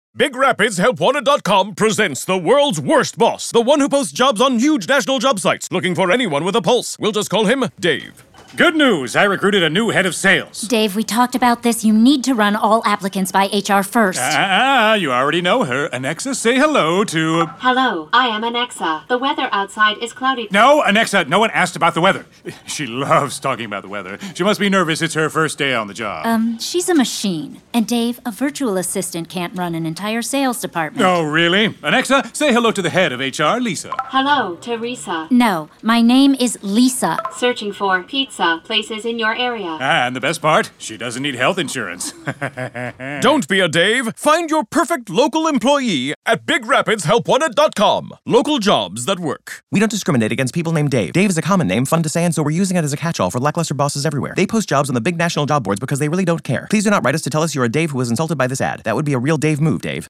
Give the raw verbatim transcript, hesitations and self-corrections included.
Big Rapids Help Wanted dot com presents the world's worst boss, the one who posts jobs on huge national job sites, looking for anyone with a pulse. We'll just call him Dave. Good news! I recruited a new head of sales. Dave, we talked about this. You need to run all applicants by H R first. Ah, you already know her. Anexa, say hello to... Hello, I am Anexa. The weather outside is cloudy. No, Anexa, no one asked about the weather. She loves talking about the weather. She must be nervous. It's her first day on the job. Um, she's a machine. And Dave, a virtual assistant can't run an entire sales department. Oh, really? Anexa, say hello to the head of H R, Lisa. Hello, Teresa. No, my name is Lisa. Searching for pizza places in your area. Ah, and the best part, she doesn't need health insurance. Don't be a Dave. Find your perfect local employee at Big Rapids Help Wanted dot com. Local jobs that work. We don't discriminate against people named Dave. Dave is a common name, fun to say, and so we're using it as a catch-all for lackluster bosses everywhere. They post jobs on the big national job boards because they really don't care. Please do not write us to tell us you're a Dave who was insulted by this ad. That would be a real Dave move, Dave.